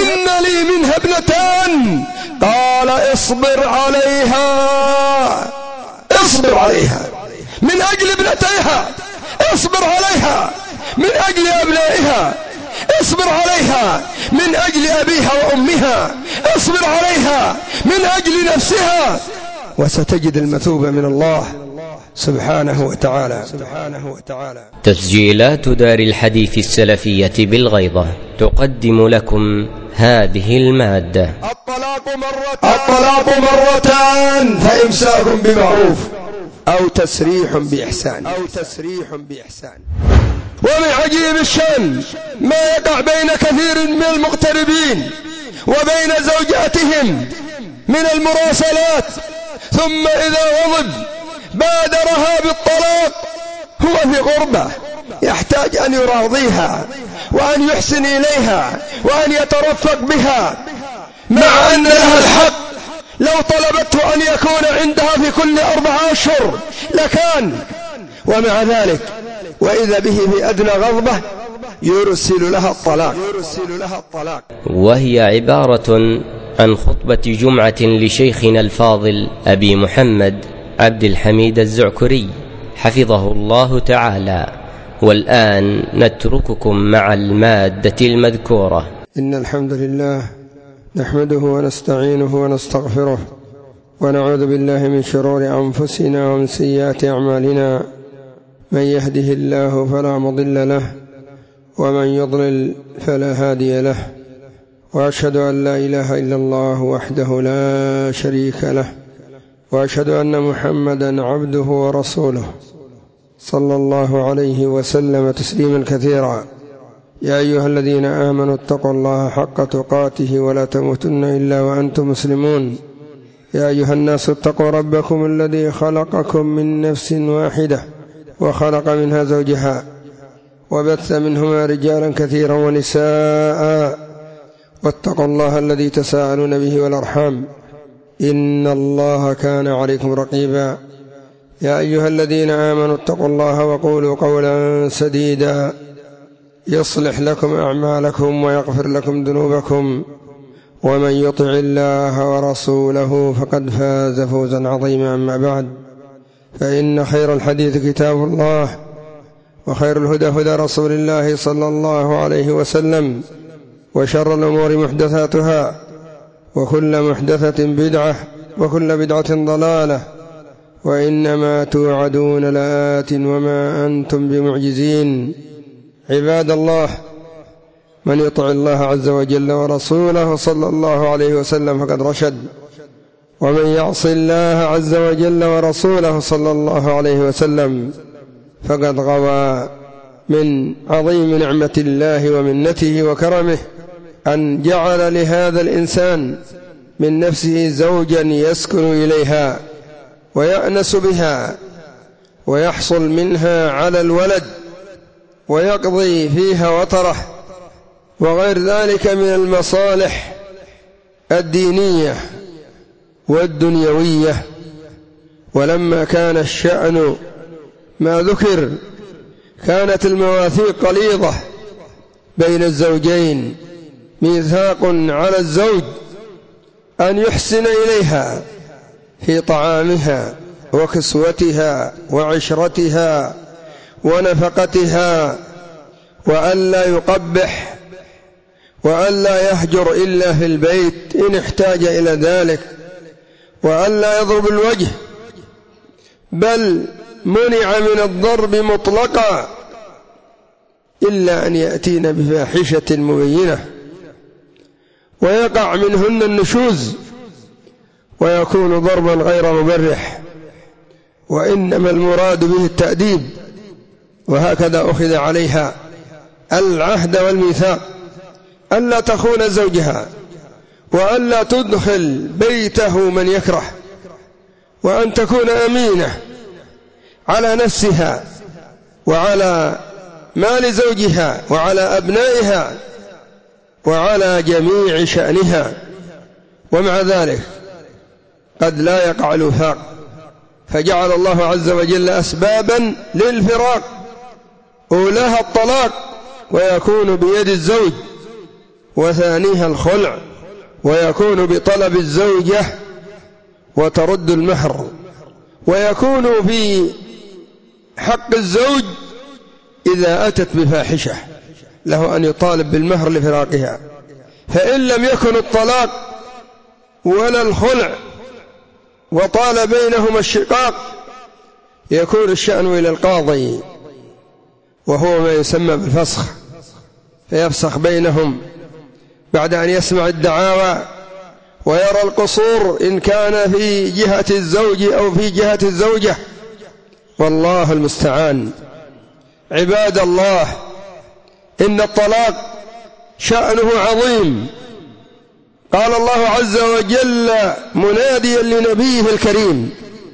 إن لي منها ابنتان. قال اصبر عليها، اصبر عليها من أجل ابنتيها، اصبر عليها من أجل أبنائها، اصبر عليها من أجل أبيها وأمها، اصبر عليها من أجل نفسها، وستجد المثوبة من الله سبحانه وتعالى. تسجيلات دار الحديث السلفية بالغيضة تقدم لكم هذه المادة. الطلاق مرتان، فإمساك بمعروف أو تسريح بإحسان. ومن عجيب الشأن ما يقع بين كثير من المغتربين وبين زوجاتهم من المراسلات، ثم إذا غضب بادرها بالطلاق. هو في غربة يحتاج أن يراضيها وأن يحسن إليها وأن يترفق بها، مع أن لها الحق. لو طلبته أن يكون عندها في كل 4 أشهر لكان، ومع ذلك وإذا به بأدنى غضبة يرسل لها الطلاق. وهي عبارة عن خطبة جمعة لشيخنا الفاضل أبي محمد عبد الحميد الزعكري حفظه الله تعالى. والآن نترككم مع المادة المذكورة. إن الحمد لله نحمده ونستعينه ونستغفره، ونعوذ بالله من شرور أنفسنا ومن سيئات أعمالنا. من يهده الله فلا مضل له، ومن يضلل فلا هادي له. وأشهد أن لا إله إلا الله وحده لا شريك له، وأشهد أن محمدا عبده ورسوله صلى الله عليه وسلم تسليما كثيرا. يا أيها الذين آمنوا اتقوا الله حق تقاته ولا تموتن إلا وأنتم مسلمون. يا أيها الناس اتقوا ربكم الذي خلقكم من نفس واحدة وخلق منها زوجها وبث منهما رجالا كثيرا ونساء، واتقوا الله الذي تساءلون به والأرحام إن الله كان عليكم رقيبا. يا أيها الذين آمنوا اتقوا الله وقولوا قولا سديدا يصلح لكم أعمالكم ويغفر لكم ذنوبكم، ومن يطع الله ورسوله فقد فاز فوزا عظيما. أما بعد، فإن خير الحديث كتاب الله، وخير الهدى هدى رسول الله صلى الله عليه وسلم، وشر الأمور محدثاتها، وكل محدثة بدعة، وكل بدعة ضلالة، وإنما توعدون لآت وما أنتم بمعجزين. عباد الله، من يطع الله عز وجل ورسوله صلى الله عليه وسلم فقد رشد، ومن يعص الله عز وجل ورسوله صلى الله عليه وسلم فقد غوى. من عظيم نعمة الله ومنته وكرمه أن جعل لهذا الإنسان من نفسه زوجا يسكن إليها ويأنس بها ويحصل منها على الولد ويقضي فيها وطره وغير ذلك من المصالح الدينية والدنيوية. ولما كان الشأن ما ذكر كانت المواثيق غليظة بين الزوجين. ميثاق على الزوج أن يحسن إليها في طعامها وكسوتها وعشرتها ونفقتها، وألا يقبح، وألا يهجر إلا في البيت إن احتاج إلى ذلك، وألا يضرب الوجه، بل منع من الضرب مطلقا إلا أن يأتين بفاحشة مبينة ويقع منهن النشوز ويكون ضربا غير مبرح، وإنما المراد به التأديب. وهكذا أخذ عليها العهد والميثاق ألا تخون زوجها، وألا تدخل بيته من يكره، وأن تكون أمينة على نفسها وعلى مال زوجها وعلى أبنائها وعلى جميع شأنها. ومع ذلك قد لا يقع الوفاق، فجعل الله عز وجل أسبابا للفراق، أولاها الطلاق ويكون بيد الزوج، وثانيها الخلع، ويكون بطلب الزوجة وترد المهر، ويكون في حق الزوج إذا أتت بفاحشة له أن يطالب بالمهر لفراقها. فإن لم يكن الطلاق ولا الخلع وطال بينهما الشقاق يكون الشأن إلى القاضي، وهو ما يسمى بالفسخ، فيفسخ بينهم بعد أن يسمع الدعاوى ويرى القصور إن كان في جهة الزوج أو في جهة الزوجة، والله المستعان. عباد الله، إن الطلاق شأنه عظيم. قال الله عز وجل مناديا لنبيه الكريم: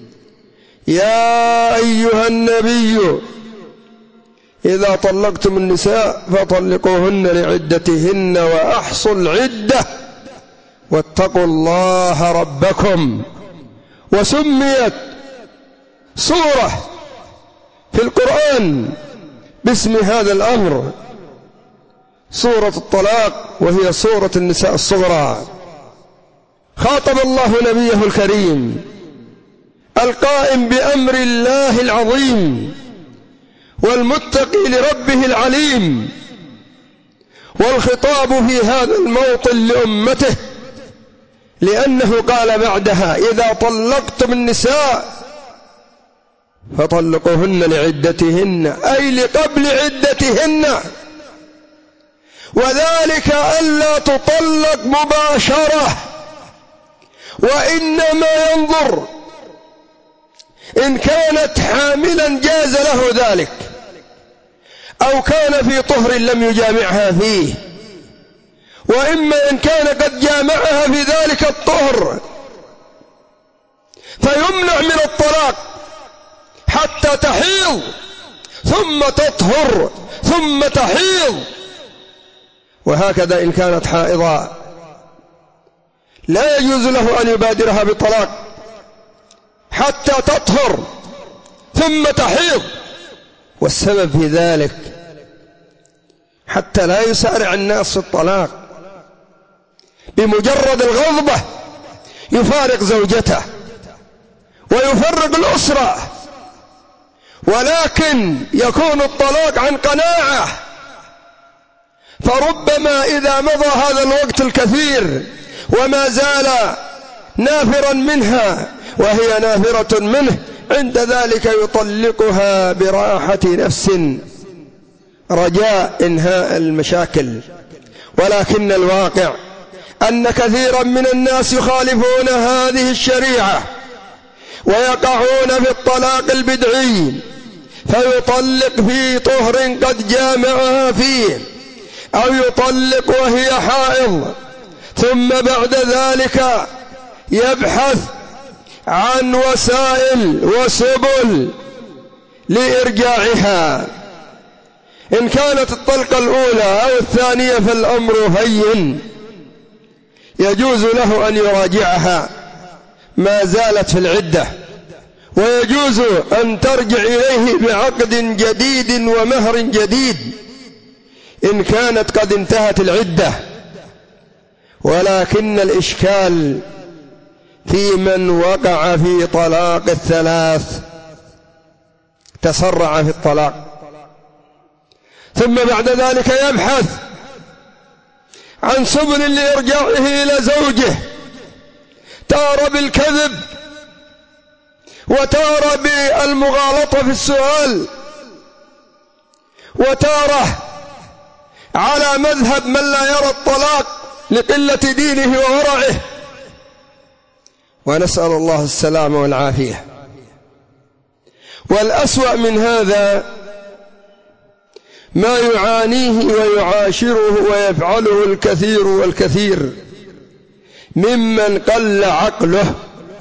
يا أيها النبي إذا طلقتم النساء فطلقوهن لعدتهن وأحصوا العدة واتقوا الله ربكم. وسميت سورة في القرآن باسم هذا الأمر، سورة الطلاق، وهي سورة النساء الصغرى. خاطب الله نبيه الكريم القائم بأمر الله العظيم والمتقي لربه العليم، والخطاب في هذا الموطن لأمته، لأنه قال بعدها: إذا طلقتم النساء فطلقوهن لعدتهن، أي لقبل عدتهن، وذلك ألا تطلق مباشرة، وإنما ينظر إن كانت حاملا جاز له ذلك، أو كان في طهر لم يجامعها فيه، وإما إن كان قد جامعها في ذلك الطهر فيمنع من الطلاق حتى تحيض ثم تطهر ثم تحيض. وهكذا إن كانت حائضا لا يجوز له أن يبادرها بالطلاق حتى تطهر ثم تحيض. والسبب في ذلك حتى لا يسارع الناس في الطلاق، بمجرد الغضبة يفارق زوجته ويفرق الأسرة، ولكن يكون الطلاق عن قناعة، فربما إذا مضى هذا الوقت الكثير وما زال نافرا منها وهي نافرة منه، عند ذلك يطلقها براحة نفس رجاء إنهاء المشاكل. ولكن الواقع أن كثيرا من الناس يخالفون هذه الشريعة ويقعون في الطلاق البدعي، فيطلق في طهر قد جامعها فيه، أو يطلق وهي حائض، ثم بعد ذلك يبحث عن وسائل وسبل لإرجاعها. إن كانت الطلقة الأولى أو الثانية فالأمر هين، يجوز له أن يراجعها ما زالت في العدة، ويجوز أن ترجع إليه بعقد جديد ومهر جديد إن كانت قد انتهت العدة. ولكن الإشكال في من وقع في طلاق الثلاث، تسرع في الطلاق، ثم بعد ذلك يبحث عن سبل لإرجاعه إلى زوجه، تارة بالكذب وتارة بالمغالطة في السؤال، وتارة على مذهب من لا يرى الطلاق لقلة دينه وورعه، ونسأل الله السلامة والعافية. والأسوأ من هذا ما يعانيه ويعاشره ويفعله الكثير والكثير ممن قل عقله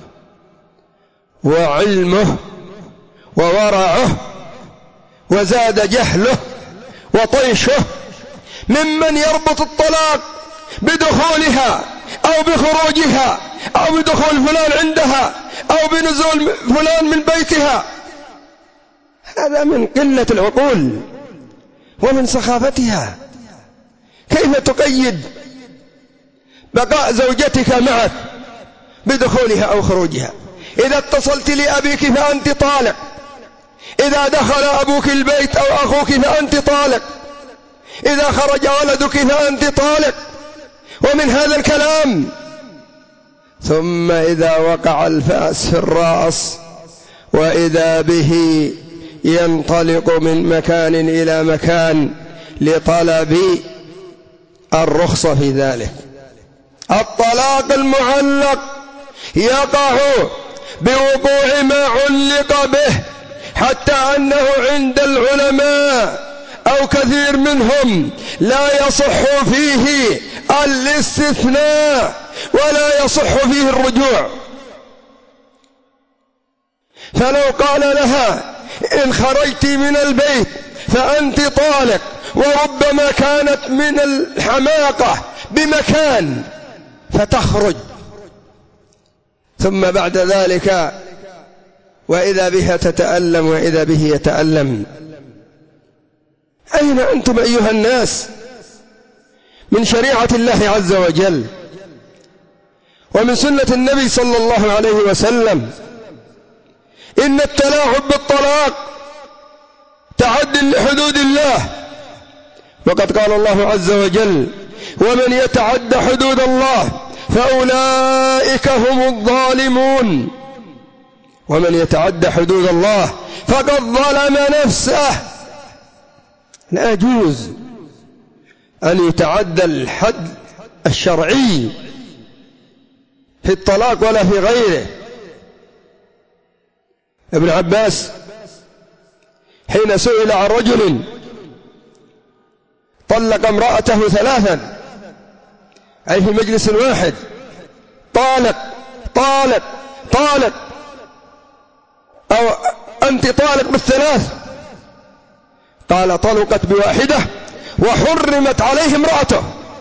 وعلمه وورعه وزاد جهله وطيشه، ممن يربط الطلاق بدخولها أو بخروجها أو بدخول فلان عندها أو بنزول فلان من بيتها. هذا من قلة العقول ومن سخافتها. كيف تقيد بقاء زوجتك معك بدخولها أو خروجها. إذا اتصلت لأبيك فأنت طالق، إذا دخل أبوك البيت أو أخوك فأنت طالق، إذا خرج ولدك فأنت طالق. ومن هذا الكلام ثم إذا وقع الفأس في الرأس وإذا به ينطلق من مكان إلى مكان لطلب الرخصة في ذلك. الطلاق المعلق يقع بوقوع ما علق به، حتى أنه عند العلماء أو كثير منهم لا يصح فيه الاستثناء ولا يصح فيه الرجوع. فلو قال لها إن خرجت من البيت فأنت طالق، وربما كانت من الحماقة بمكان فتخرج، ثم بعد ذلك وإذا بها تتألم وإذا به يتألم. أين أنتم أيها الناس من شريعة الله عز وجل ومن سنة النبي صلى الله عليه وسلم؟ إن التلاعب بالطلاق تعد لحدود الله، وقد قال الله عز وجل: ومن يتعد حدود الله فأولئك هم الظالمون. ومن يتعد حدود الله فقد ظلم نفسه. لا يجوز أن يتعدى الحد الشرعي في الطلاق ولا في غيره. ابن عباس حين سئل عن رجل طلق امرأته 3، أي في مجلس واحد، طالق طالق طالق، أو أنت طالق بال3، قال: طلقت بواحدة وحرمت عليه امرأته.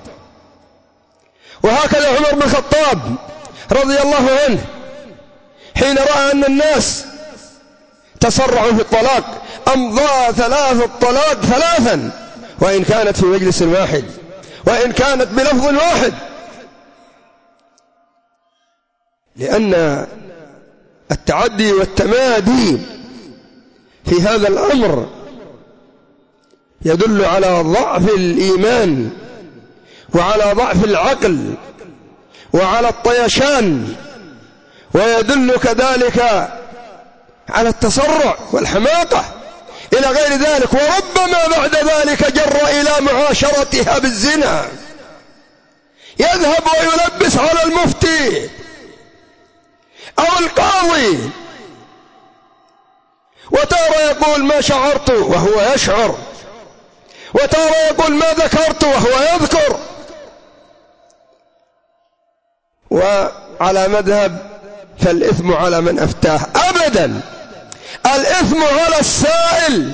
وهكذا عمر بن الخطاب رضي الله عنه حين رأى أن الناس تسرعوا في الطلاق أمضى 3 الطلاق 3، وإن كانت في مجلس واحد وإن كانت بلفظ واحد، لأن التعدي والتمادي في هذا الأمر يدل على ضعف الإيمان وعلى ضعف العقل وعلى الطيشان، ويدل كذلك على التسرع والحماقة إلى غير ذلك. وربما بعد ذلك جر إلى معاشرتها بالزنا، يذهب ويلبس على المفتي أو القاضي، وتارة يقول ما شعرت وهو يشعر، وتارة يقول ما ذكرت وهو يذكر. وعلى مذهب فالإثم على من أفتاه، أبدا الإثم على السائل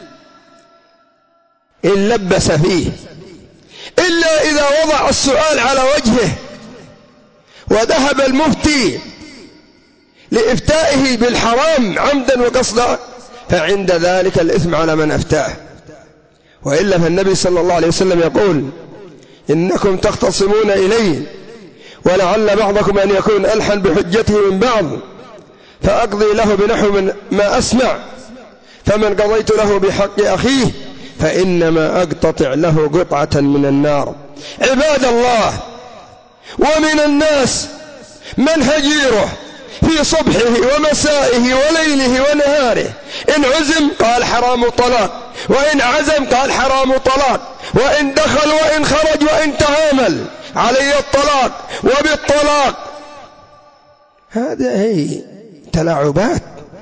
إن لبس فيه، إلا إذا وضع السؤال على وجهه وذهب المفتي لإفتائه بالحرام عمدا وقصدا، فعند ذلك الإثم على من أفتاه. وإلا فالنبي صلى الله عليه وسلم يقول: إنكم تختصمون إلي ولعل بعضكم أن يكون ألحن بحجته من بعض، فأقضي له بنحو من ما أسمع، فمن قضيت له بحق أخيه فإنما أقتطع له قطعة من النار. عباد الله، ومن الناس من هجيره في صبحه ومسائه وليله ونهاره، إن عزم قال حرام طلاق، وإن عزم قال حرام طلاق، وإن دخل وإن خرج وإن تعامل علي الطلاق وبالطلاق. هذه تلاعبات،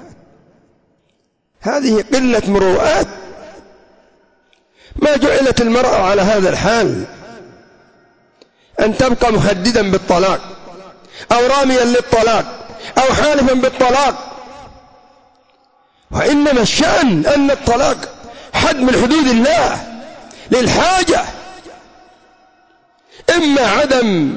هذه قلة مروءات. ما جعلت المرأة على هذا الحال أن تبقى مهددا بالطلاق أو راميا للطلاق أو حالفا بالطلاق، وإنما الشأن أن الطلاق حد من حدود الله للحاجة، إما عدم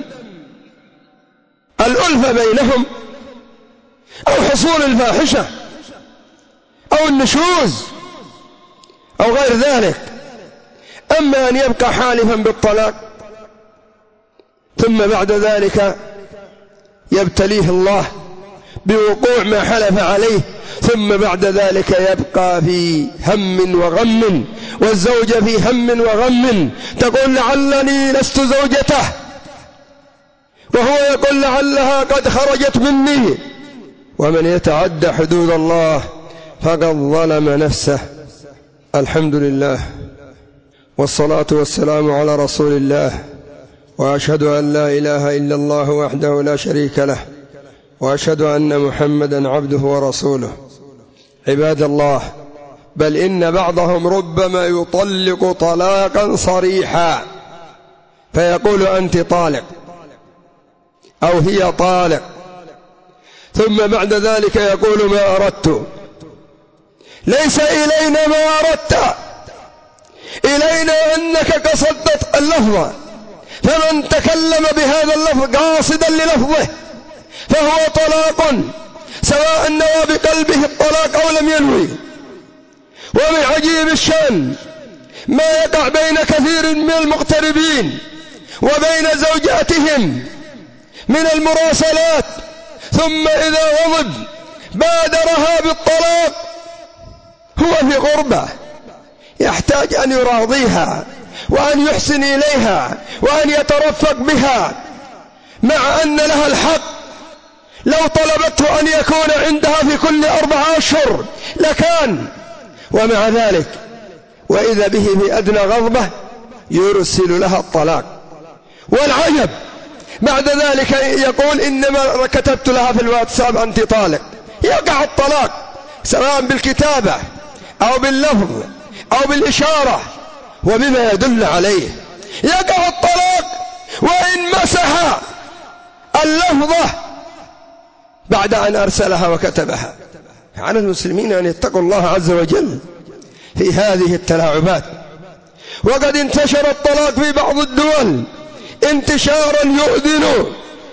الألفة بينهم أو حصول الفاحشة أو النشوز أو غير ذلك. أما أن يبقى حالفا بالطلاق ثم بعد ذلك يبتليه الله بوقوع ما حلف عليه، ثم بعد ذلك يبقى في هم وغم، والزوجة في هم وغم، تقول لعلني لست زوجته، وهو يقول لعلها قد خرجت مني. ومن يتعدى حدود الله فقد ظلم نفسه. الحمد لله، والصلاة والسلام على رسول الله، وأشهد أن لا إله إلا الله وحده لا شريك له، وأشهد أن محمدا عبده ورسوله. عباد الله، بل إن بعضهم ربما يطلق طلاقا صريحا، فيقول أنت طالق أو هي طالق، ثم بعد ذلك يقول ما أردت. ليس إلينا ما أردت، إلينا أنك قصدت اللفظ، فمن تكلم بهذا اللفظ قاصدا للفظه فهو طلاق، سواء نوى بقلبه الطلاق أو لم ينوي. ومن عجيب الشأن ما يقع بين كثير من المغتربين وبين زوجاتهم من المراسلات، ثم إذا غضب بادرها بالطلاق. هو في غربة يحتاج أن يراضيها وأن يحسن إليها وأن يترفق بها، مع أن لها الحق. لو طلبته أن يكون عندها في كل 4 أشهر لكان، ومع ذلك وإذا به في أدنى غضبة يرسل لها الطلاق. والعجب بعد ذلك يقول إنما كتبت لها في الواتساب أنت طالق. يقع الطلاق سواء بالكتابة أو باللفظ أو بالإشارة وبما يدل عليه. يقع الطلاق وإن مسح اللفظة بعد أن أرسلها وكتبها. على المسلمين أن يتقوا الله عز وجل في هذه التلاعبات. وقد انتشر الطلاق في بعض الدول انتشارا يؤذن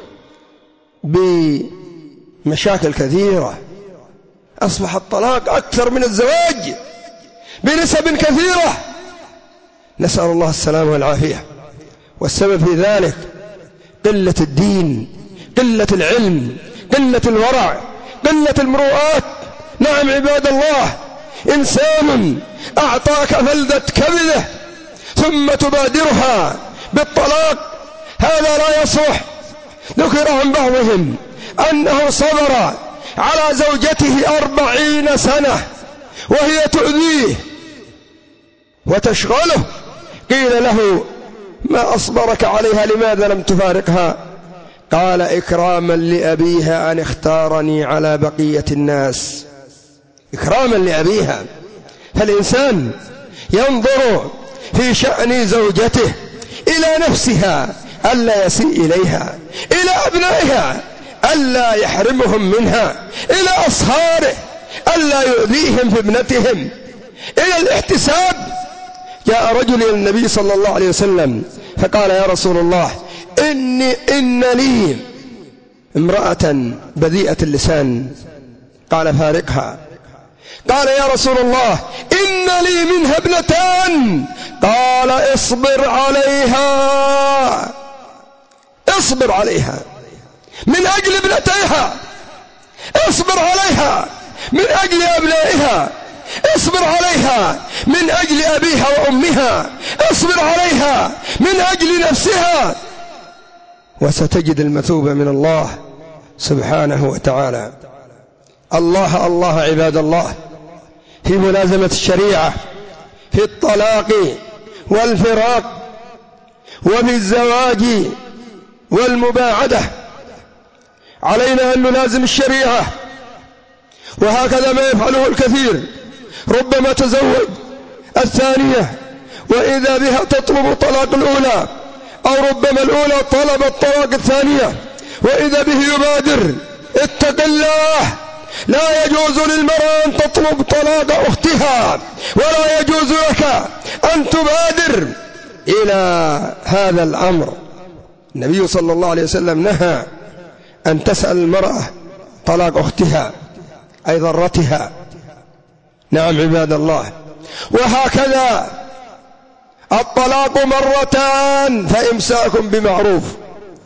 بمشاكل كثيرة. أصبح الطلاق أكثر من الزواج بنسب كثيرة، نسأل الله السلامة والعافية. والسبب في ذلك قلة الدين، قلة العلم، قلة الورع، قلة المروءات. نعم عباد الله، إنسان أعطاك فلذة كبده ثم تبادرها بالطلاق، هذا لا يصح. ذكر عن بعضهم أنه صبر على زوجته 40 سنة وهي تؤذيه وتشغله. قيل له ما أصبرك عليها، لماذا لم تفارقها؟ قال إكراما لأبيها أن اختارني على بقية الناس. إكراما لأبيها. فالإنسان ينظر في شأن زوجته إلى نفسها ألا يسيء إليها، إلى أبنائها ألا يحرمهم منها، إلى أصهاره ألا يؤذيهم في ابنتهم، إلى الاحتساب. جاء رجل إلى النبي صلى الله عليه وسلم فقال يا رسول الله إن لي امرأة بذيئة اللسان. قال فارقها. قال يا رسول الله إن لي منها ابنتان. قال اصبر عليها، اصبر عليها من أجل ابنتيها، اصبر عليها من أجل أبنائها، اصبر عليها من أجل أبيها وأمها، اصبر عليها من أجل نفسها، وستجد المثوبة من الله سبحانه وتعالى. الله الله عباد الله في ملازمة الشريعة، في الطلاق والفراق وفي الزواج والمباعدة. علينا أن نلازم الشريعة، وهكذا ما يفعله الكثير. ربما تزوج الثانية وإذا بها تطلب طلاق الأولى، أو ربما الأولى طلبت طلاق الثانية وإذا به يبادر. اتق الله، لا يجوز للمرأة أن تطلب طلاق أختها، ولا يجوز لك أن تبادر إلى هذا الأمر. النبي صلى الله عليه وسلم نهى أن تسأل المرأة طلاق أختها أي ضرتها. نعم عباد الله. وهكذا الطلاق مرتان فإمساك بمعروف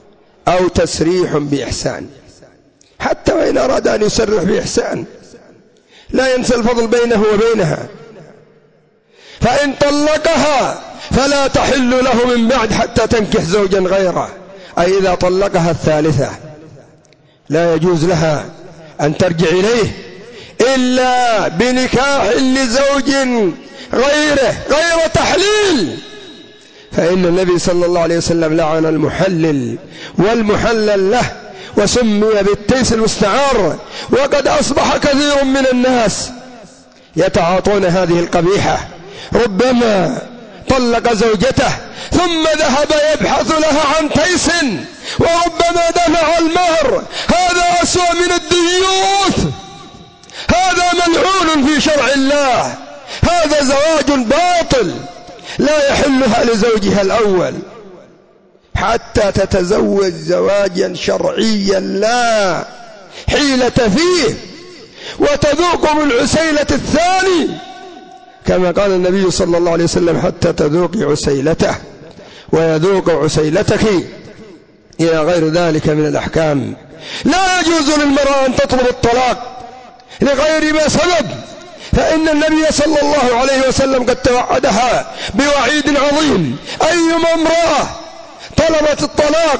أو تسريح بإحسان، حتى وإن أراد أن يسرح بإحسان لا ينسى الفضل بينه وبينها. فإن طلقها فلا تحل له من بعد حتى تنكح زوجا غيره، أي إذا طلقها الثالثة لا يجوز لها أن ترجع إليه إلا بنكاح لزوج غيره غير تحليل. فإن النبي صلى الله عليه وسلم لعن المحلل والمحلل له وسمي بالتيس المستعار. وقد أصبح كثير من الناس يتعاطون هذه القبيحة، ربما طلق زوجته ثم ذهب يبحث لها عن تيس وربما دفع المهر. هذا أسوأ من الديوث، هذا ملعون في شرع الله، هذا زواج باطل لا يحلها لزوجها الأول حتى تتزوج زواجا شرعيا لا حيلة فيه وتذوق من عسيلة الثاني، كما قال النبي صلى الله عليه وسلم: حتى تذوقي عسيلته ويذوق عسيلتك، إلى غير ذلك من الأحكام. لا يجوز للمرأة أن تطلب الطلاق لغير ما سبب، فإن النبي صلى الله عليه وسلم قد توعدها بوعيد عظيم: أيما امرأة طلبت الطلاق،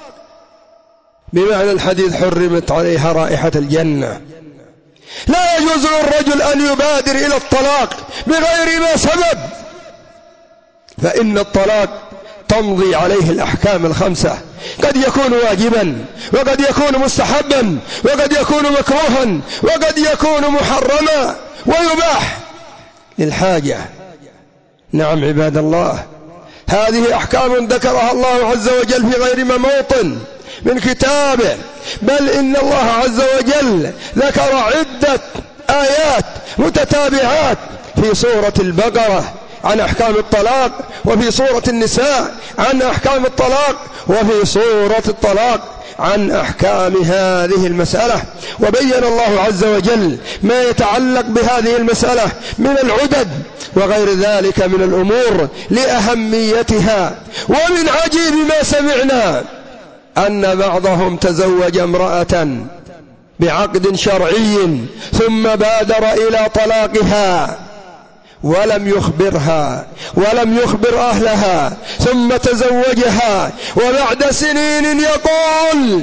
بمعنى الحديث حرمت عليها رائحة الجنة. لا يجوز للرجل أن يبادر إلى الطلاق بغير ما سبب، فإن الطلاق تمضي عليه الأحكام الخمسة، قد يكون واجبا وقد يكون مستحبا وقد يكون مكروها وقد يكون محرما ويباح للحاجة. نعم عباد الله، هذه أحكام ذكرها الله عز وجل في غير ما موطن من كتابه، بل إن الله عز وجل ذكر عدة آيات متتابعات في سورة البقرة عن أحكام الطلاق، وفي سورة النساء عن أحكام الطلاق، وفي سورة الطلاق عن أحكام هذه المسألة. وبين الله عز وجل ما يتعلق بهذه المسألة من العدد وغير ذلك من الأمور لأهميتها. ومن عجيب ما سمعنا أن بعضهم تزوج امرأة بعقد شرعي ثم بادر إلى طلاقها ولم يخبرها ولم يخبر أهلها، ثم تزوجها وبعد سنين يقول: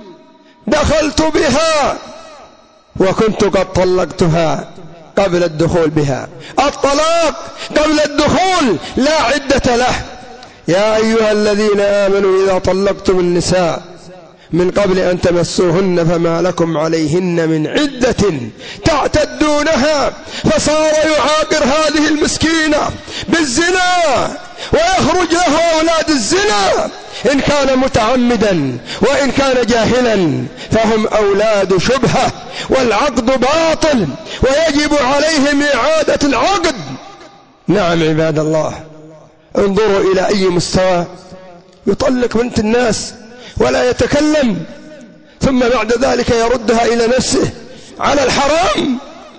دخلت بها وكنت قد طلقتها قبل الدخول بها. الطلاق قبل الدخول لا عدة له. يا أيها الذين آمنوا إذا طلقتم النساء من قبل أن تمسوهن فما لكم عليهن من عدة تعتدونها، فصار يعاقر هذه المسكينة بالزنا ويخرج له أولاد الزنا إن كان متعمدا، وإن كان جاهلا فهم أولاد شبهة، والعقد باطل ويجب عليهم إعادة العقد. نعم عباد الله، انظروا إلى أي مستوى يطلق بنت الناس ولا يتكلم، ثم بعد ذلك يردها إلى نفسه على الحرام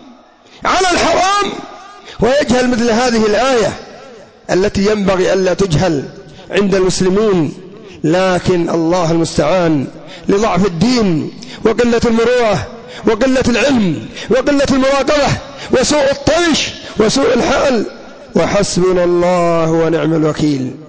ويجهل مثل هذه الآية التي ينبغي ألا تجهل عند المسلمين. لكن الله المستعان لضعف الدين وقلة المروءة وقلة العلم وقلة المراقبة وسوء الطيش وسوء الحال، وحسبنا الله ونعم الوكيل.